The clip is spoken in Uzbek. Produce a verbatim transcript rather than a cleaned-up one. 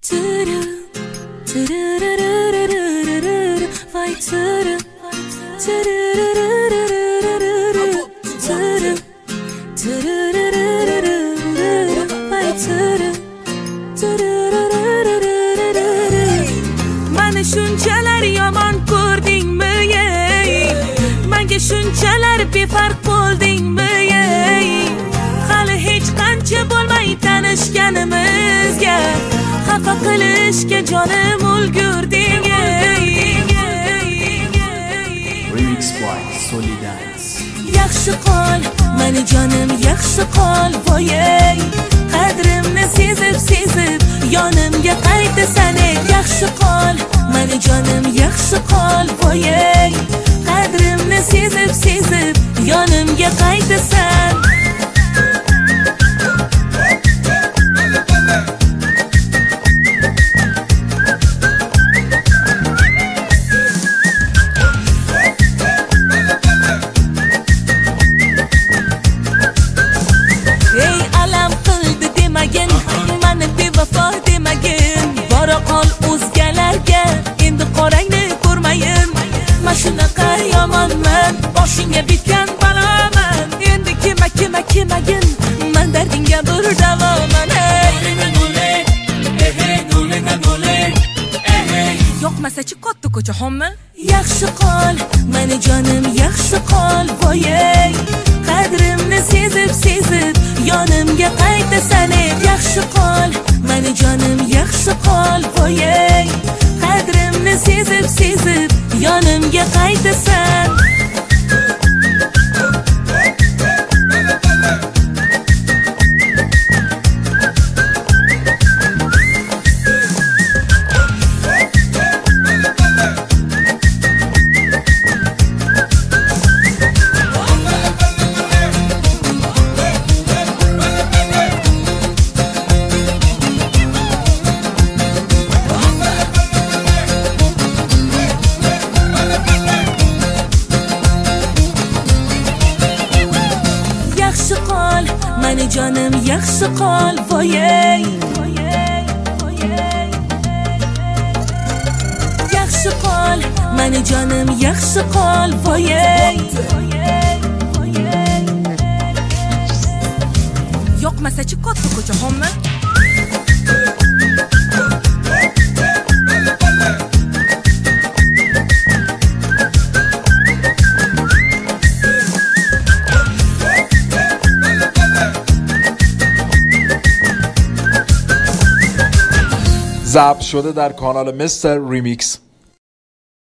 Mani shunchalar yomon ko'rdingmi ey? Menga shunchalar befarq bo'ldingmi ey? Hali hech qancha bo'lmay tanishganimizga xafa qilishga jonim ulgurding ey. Remix by Solidance. Yaxshi qol, mani jonim yaxshi qol voyey. Qadrimni sezib sezib yonimga qaytasan ey. Yaxshi qol, mani jonim yaxshi qol voyey. Qadrimni sezib sezib yonimga qaytasan. Ey alam qildi demagin, mani bevafo demagin. Bora qol o'zgalarga endi qorangni ko'rmayin. Men shunaqa yomonman, boshingga bitgan baloman. Endi kema kema kemagin, men dardingga bir davoman ey. Yo'qmasa-chi katta ko'chaxonmi? Yaxshi qol, mani jonim yaxshi qol voyey. Qadrimni sezib sezib yonimga qaytasan ey. Yaxshi qol, mani jonim yaxshi qol voyey. Qadrimni sezib sezib yonimga qaytasan. Yaxshi qol, mani jonim yaxshi qol voyey. Yaxshi qol, mani jonim yaxshi qol voyey. Yo'qmasa-chi katta ko'chaxonmi? ضبط شده در کانال مستر ریمیکس.